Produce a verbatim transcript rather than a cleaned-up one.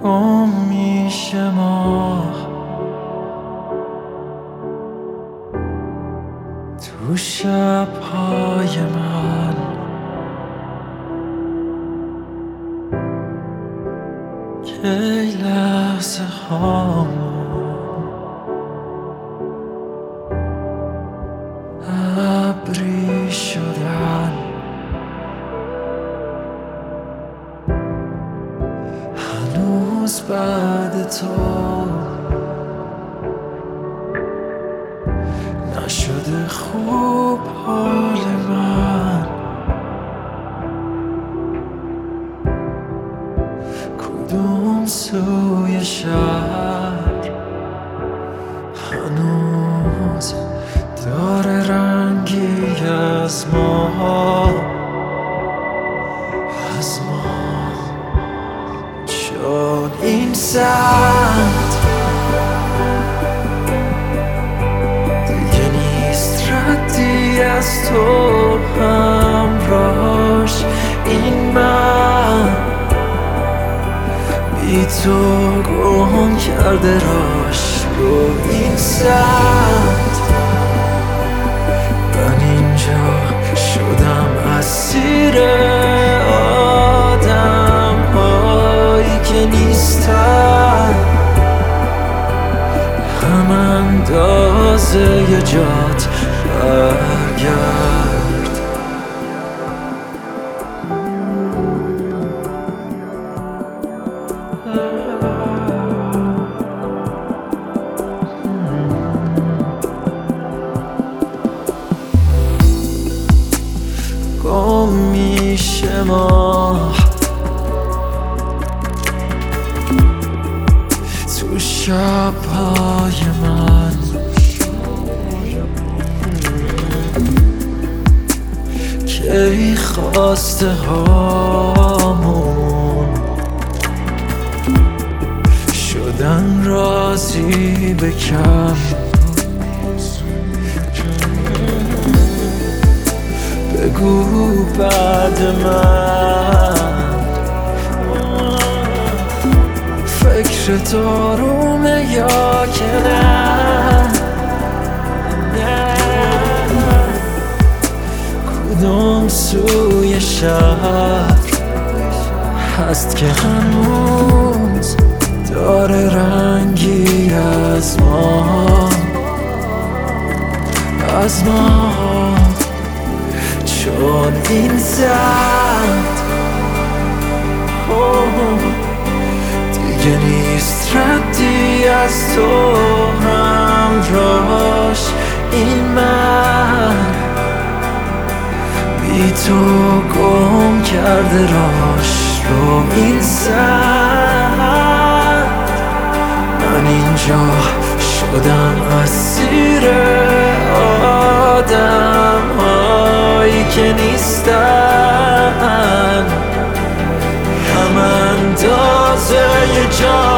گم میشه ماه تو شب‌های من، کی لحظه هامون ابری شدن، هنوز بعد تو نشده خوب حال من. کدوم سوی شهر هنوز داره رنگی از ما، از ما، چون این سمت دیگه نیست ردی از تو همراهش. این من بی تو گم کرده راش رو این سمت. من اینجا شدم اسیر آدم هایی که نیستن، هم اندازه ی جات برگرد. گم میشه ماه تو شب‌های من، کی خواسته هامون شدن راضی به کم. بگو بعد من فکر دارومه یا که نه؟ کدوم سوی شهر هست که هنوز داره رنگی از ما، از ما، چون این زد دیگه نیست ردی از تو همراهش. این من بی تو گم کرده راش رو این سد. من اینجا شدم اسیر آدم هایی که نیستن، هم اندازه ی جان